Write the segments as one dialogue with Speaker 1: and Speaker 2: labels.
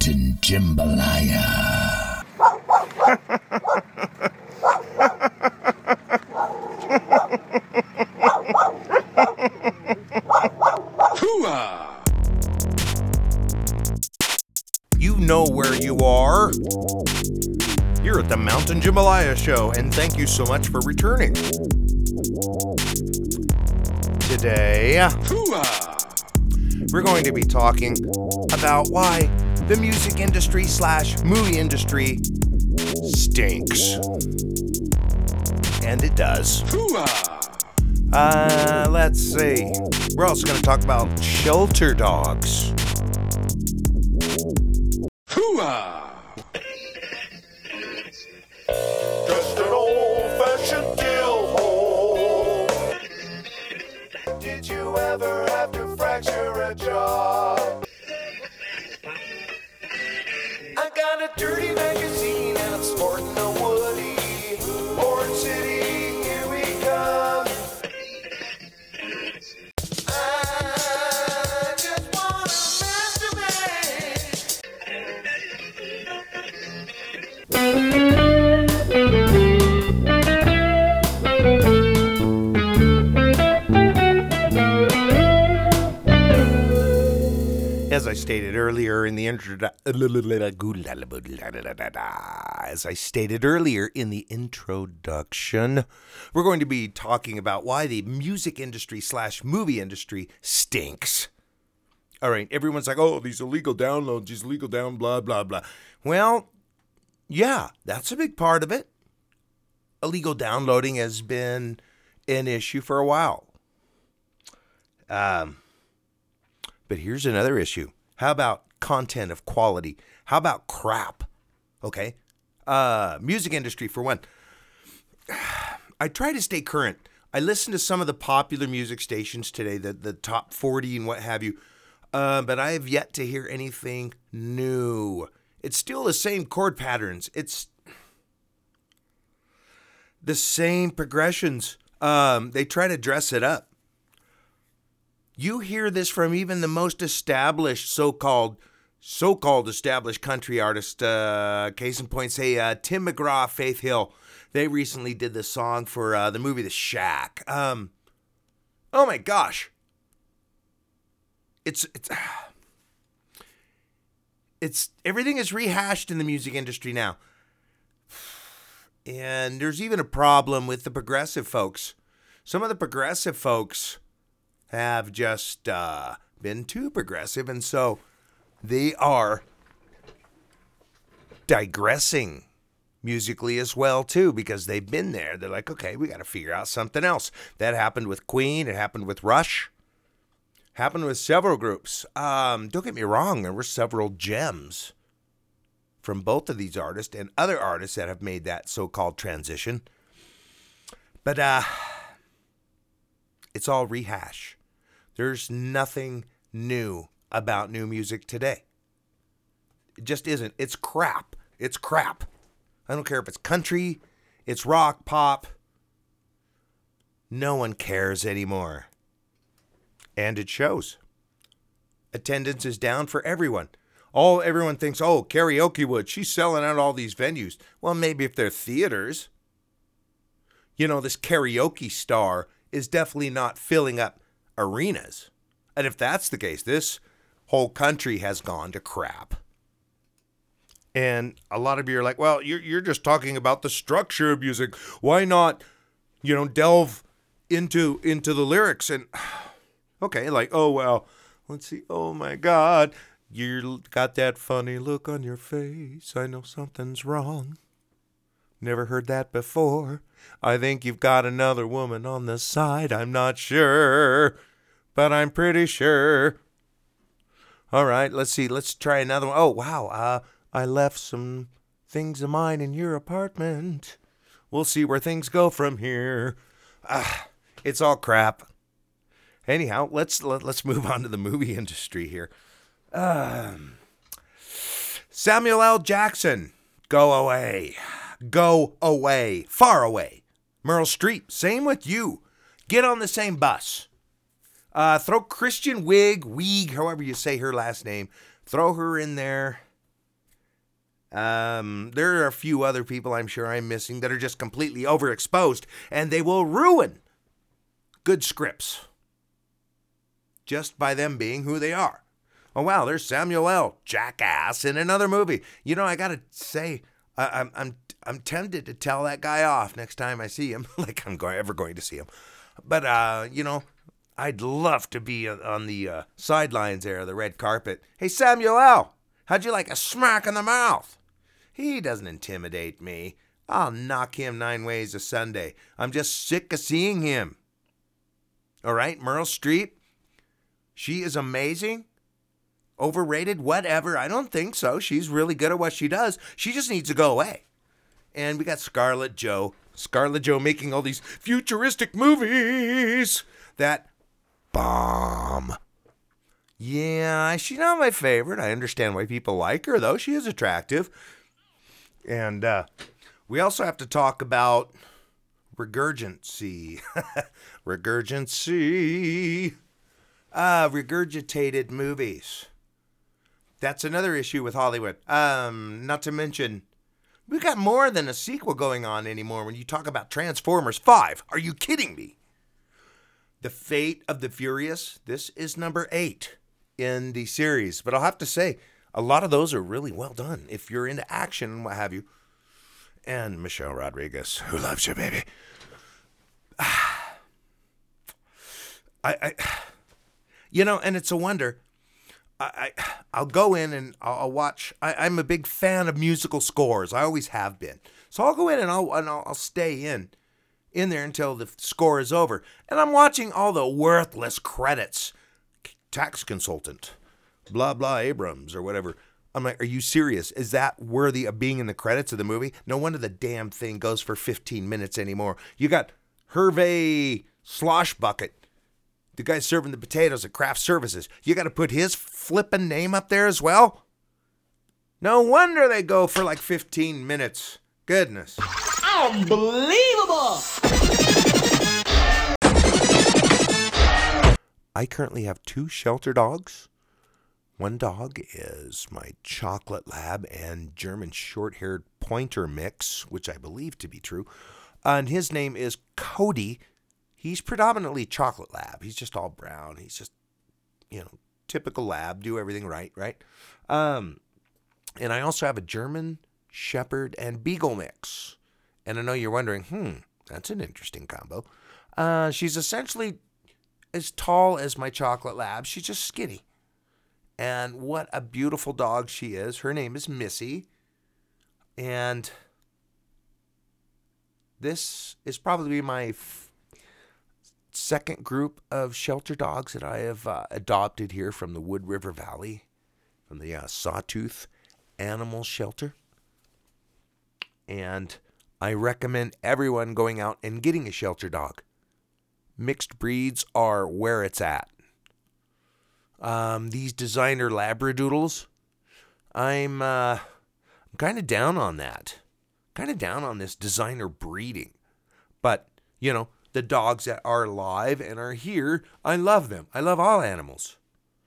Speaker 1: Mountain Jambalaya.
Speaker 2: You know where you are. You're at the Mountain Jambalaya Show, and thank you so much for returning. Today, we're going to be talking about why the music industry / movie industry stinks. And it does. Let's see. We're also going to talk about shelter dogs.
Speaker 3: Just an old-fashioned drill hole. Did you ever have to fracture a jaw? I got a dirty magazine and I'm sporting a Woody. Orange City, here we come. I just wanna masturbate.
Speaker 2: As I stated earlier in the introduction, we're going to be talking about why the music industry / movie industry stinks. All right, everyone's like, oh, these illegal downloads, these illegal blah, blah, blah. Well, yeah, that's a big part of it. Illegal downloading has been an issue for a while. But here's another issue. How about content of quality? How about crap? Okay. Music industry, for one. I try to stay current. I listen to some of the popular music stations today, the top 40 and what have you. But I have yet to hear anything new. It's still the same chord patterns. It's the same progressions. They try to dress it up. You hear this from even the most established so-called established country artist. Case in point, say Tim McGraw, Faith Hill. They recently did the song for the movie The Shack. Oh my gosh, it's everything is rehashed in the music industry now, and there's even a problem with the progressive folks. Some of the progressive folks have just been too progressive, and so they are digressing musically as well too, because they've been there. They're like, okay, we got to figure out something else. That happened with Queen. It happened with Rush. Happened with several groups. Don't get me wrong, there were several gems from both of these artists and other artists that have made that so-called transition, but it's all rehash. There's nothing new about new music today. It just isn't. It's crap. It's crap. I don't care if it's country, it's rock, pop. No one cares anymore. And it shows. Attendance is down for everyone. Everyone thinks, oh, Karaoke Wood, she's selling out all these venues. Well, maybe if they're theaters. You know, this karaoke star is definitely not filling up arenas. And if that's the case, this whole country has gone to crap. And a lot of you are like, well, you're just talking about the structure of music. Why not, delve into the lyrics? And okay, like, oh, well, let's see. Oh my God, you got that funny look on your face. I know something's wrong. Never heard that before. I think you've got another woman on the side. I'm not sure, but I'm pretty sure. All right, let's see. Let's try another one. Oh, wow. I left some things of mine in your apartment. We'll see where things go from here. It's all crap. Anyhow, let's move on to the movie industry here. Samuel L. Jackson, go away. Go away. Far away. Meryl Streep, same with you. Get on the same bus. Throw Kristen Wiig, however you say her last name, throw her in there. There are a few other people I'm sure I'm missing that are just completely overexposed, and they will ruin good scripts just by them being who they are. Oh, wow, there's Samuel L. Jackass in another movie. You know, I gotta say, I'm tempted to tell that guy off next time I see him, like I'm ever going to see him. But, you know, I'd love to be on the sidelines there, the red carpet. Hey, Samuel L., how'd you like a smack in the mouth? He doesn't intimidate me. I'll knock him 9 ways a Sunday. I'm just sick of seeing him. All right, Meryl Streep, she is amazing. Overrated, whatever. I don't think so. She's really good at what she does. She just needs to go away. And we got Scarlett Joe. Scarlett Joe making all these futuristic movies that bomb. Yeah, she's not my favorite. I understand why people like her, though. She is attractive. And we also have to talk about regurgency. Regurgitated movies. That's another issue with Hollywood. Not to mention, we got more than a sequel going on anymore when you talk about Transformers 5. Are you kidding me? The Fate of the Furious. This is number 8 in the series. But I'll have to say, a lot of those are really well done. If you're into action and what have you. And Michelle Rodriguez, who loves you, baby. You know, and it's a wonder. I'll go in and I'll watch. I'm a big fan of musical scores. I always have been. So I'll go in and I'll stay in there until the score is over. And I'm watching all the worthless credits. Tax consultant, blah, blah, Abrams or whatever. I'm like, are you serious? Is that worthy of being in the credits of the movie? No wonder the damn thing goes for 15 minutes anymore. You got Hervé Sloshbucket, the guy serving the potatoes at Craft Services. You got to put his flippin' name up there as well? No wonder they go for like 15 minutes. Goodness.
Speaker 3: Unbelievable!
Speaker 2: I currently have 2 shelter dogs. One dog is my chocolate lab and German short-haired pointer mix, which I believe to be true. And his name is Cody. He's predominantly chocolate lab. He's just all brown. He's just, typical lab, do everything right? And I also have a German shepherd and beagle mix. And I know you're wondering, that's an interesting combo. She's essentially as tall as my chocolate lab. She's just skinny. And what a beautiful dog she is. Her name is Missy. And this is probably my second group of shelter dogs that I have adopted here from the Wood River Valley, from the Sawtooth Animal Shelter. And I recommend everyone going out and getting a shelter dog. Mixed breeds are where it's at. These designer Labradoodles, I'm kind of down on that. Kind of down on this designer breeding. But, the dogs that are live and are here, I love them. I love all animals.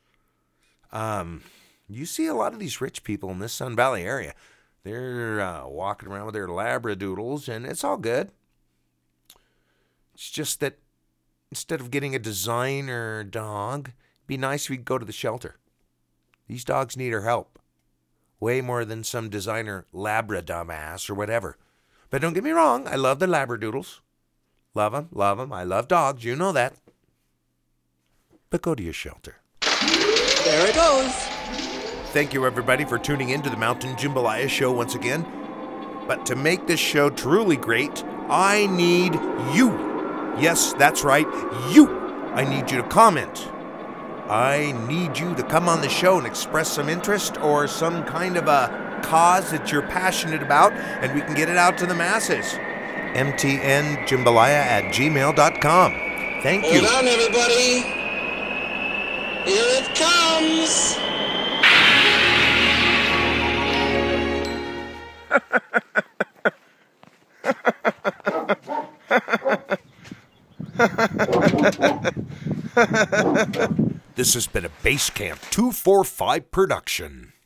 Speaker 2: You see a lot of these rich people in this Sun Valley area. They're walking around with their Labradoodles, and it's all good. It's just that instead of getting a designer dog, it'd be nice if we could go to the shelter. These dogs need our help. Way more than some designer Labra dumbass or whatever. But don't get me wrong, I love the Labradoodles. Love them. I love dogs, you know that. But go to your shelter.
Speaker 3: There it goes.
Speaker 2: Thank you, everybody, for tuning in to the Mountain Jambalaya Show once again. But to make this show truly great, I need you. Yes, that's right, you. I need you to comment. I need you to come on the show and express some interest or some kind of a cause that you're passionate about, and we can get it out to the masses. mtnjambalaya@gmail.com. Thank you.
Speaker 3: Hold on, everybody. Here it comes.
Speaker 2: This has been a Basecamp 245 production.